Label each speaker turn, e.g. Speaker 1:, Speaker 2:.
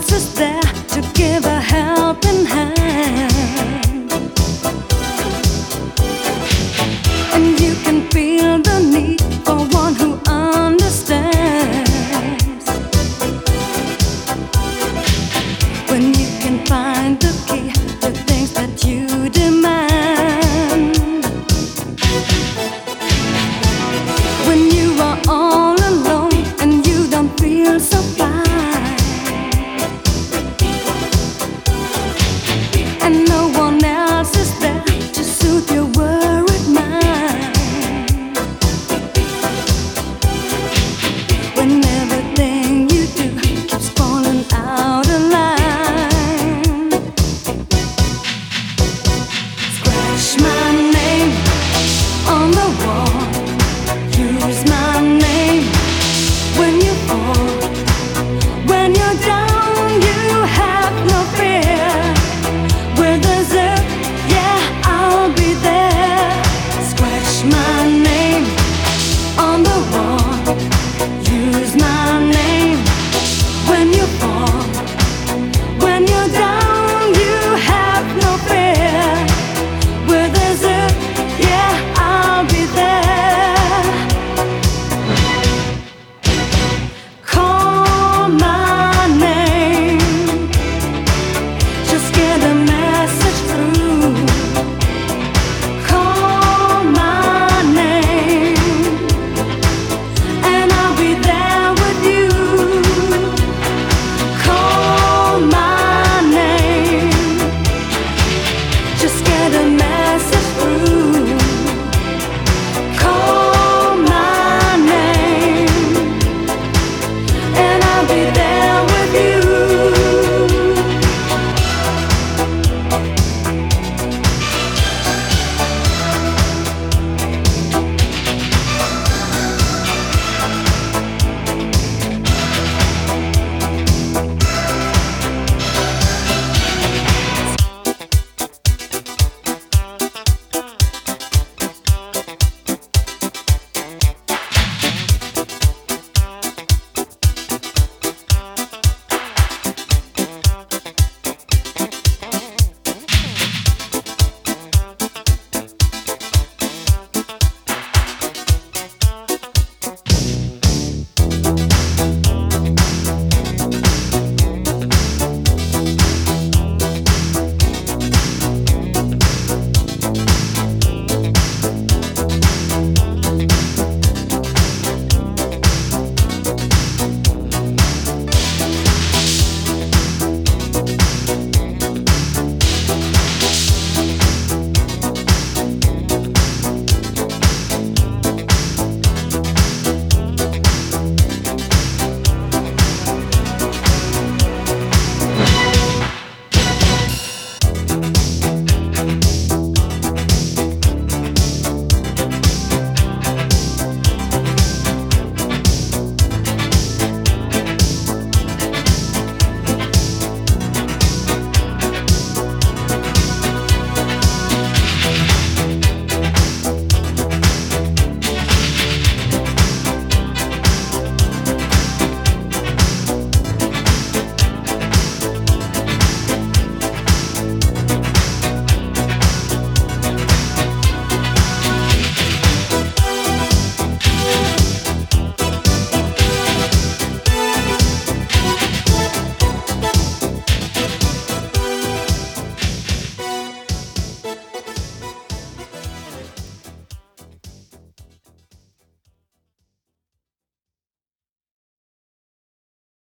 Speaker 1: else is there to give a helping hand. And you can feel the need for one who understands. When you can find the key to things that you demand. When you are all alone and you don't feel so fine, and no one else is there to soothe your worried mind. When everything you do keeps falling out of line, scratch my name on the wall, use my name when you fall. When you're down, you have no fear. Where there's earth, yeah, I'll be there. Scratch my name on the wall, use my name when you fall. When you're down, you have no fear. Where there's earth, yeah, I'll be there. Call my